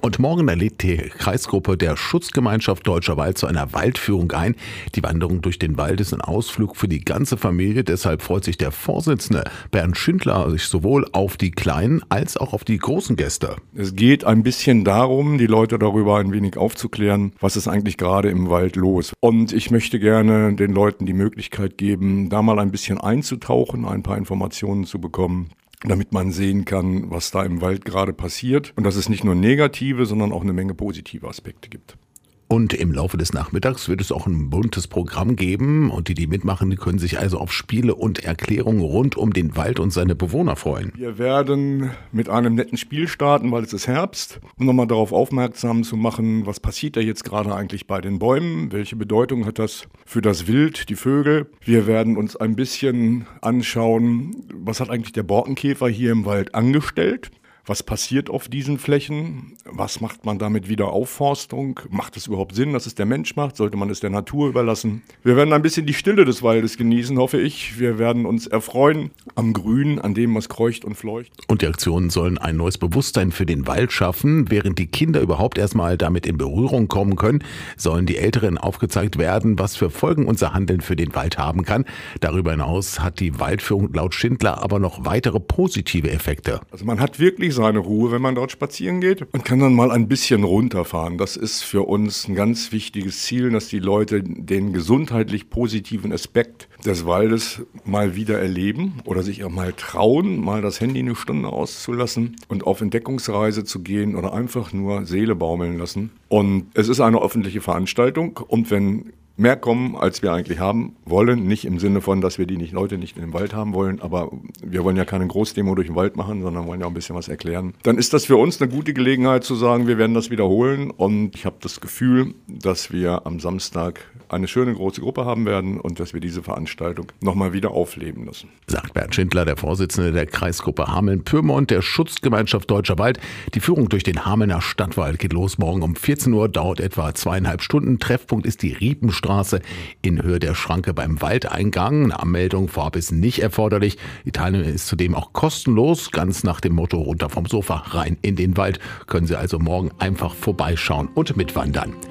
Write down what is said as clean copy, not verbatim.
Und morgen lädt die Kreisgruppe der Schutzgemeinschaft Deutscher Wald zu einer Waldführung ein. Die Wanderung durch den Wald ist ein Ausflug für die ganze Familie. Deshalb freut sich der Vorsitzende Bernd Schindler sich sowohl auf die kleinen als auch auf die großen Gäste. Es geht ein bisschen darum, die Leute darüber ein wenig aufzuklären, was ist eigentlich gerade im Wald los. Und ich möchte gerne den Leuten die Möglichkeit geben, da mal ein bisschen einzutauchen, ein paar Informationen zu bekommen, damit man sehen kann, was da im Wald gerade passiert und dass es nicht nur negative, sondern auch eine Menge positive Aspekte gibt. Und im Laufe des Nachmittags wird es auch ein buntes Programm geben und die mitmachen, die können sich also auf Spiele und Erklärungen rund um den Wald und seine Bewohner freuen. Wir werden mit einem netten Spiel starten, weil es ist Herbst, um nochmal darauf aufmerksam zu machen, was passiert da jetzt gerade eigentlich bei den Bäumen, welche Bedeutung hat das für das Wild, die Vögel. Wir werden uns ein bisschen anschauen, was hat eigentlich der Borkenkäfer hier im Wald angestellt. Was passiert auf diesen Flächen? Was macht man damit wieder Aufforstung? Macht es überhaupt Sinn, dass es der Mensch macht? Sollte man es der Natur überlassen? Wir werden ein bisschen die Stille des Waldes genießen, hoffe ich. Wir werden uns erfreuen am Grün, an dem, was kreucht und fleucht. Und die Aktionen sollen ein neues Bewusstsein für den Wald schaffen. Während die Kinder überhaupt erstmal damit in Berührung kommen können, sollen die Älteren aufgezeigt werden, was für Folgen unser Handeln für den Wald haben kann. Darüber hinaus hat die Waldführung laut Schindler aber noch weitere positive Effekte. Also man hat wirklich seine Ruhe, wenn man dort spazieren geht und kann dann mal ein bisschen runterfahren. Das ist für uns ein ganz wichtiges Ziel, dass die Leute den gesundheitlich positiven Aspekt des Waldes mal wieder erleben oder sich auch mal trauen, mal das Handy eine Stunde auszulassen und auf Entdeckungsreise zu gehen oder einfach nur Seele baumeln lassen. Und es ist eine öffentliche Veranstaltung und wenn mehr kommen, als wir eigentlich haben wollen. Nicht im Sinne von, dass wir die Leute nicht in den Wald haben wollen, aber wir wollen ja keine Großdemo durch den Wald machen, sondern wollen ja auch ein bisschen was erklären. Dann ist das für uns eine gute Gelegenheit zu sagen, wir werden das wiederholen und ich habe das Gefühl, dass wir am Samstag eine schöne große Gruppe haben werden und dass wir diese Veranstaltung nochmal wieder aufleben lassen. Sagt Bernd Schindler, der Vorsitzende der Kreisgruppe Hameln-Pyrmont der Schutzgemeinschaft Deutscher Wald. Die Führung durch den Hamelner Stadtwald geht los morgen um 14 Uhr, dauert etwa 2,5 Stunden. Treffpunkt ist die Riepenstraße in Höhe der Schranke beim Waldeingang. Eine Anmeldung vorab ist nicht erforderlich. Die Teilnahme ist zudem auch kostenlos. Ganz nach dem Motto runter vom Sofa, rein in den Wald. Können Sie also morgen einfach vorbeischauen und mitwandern.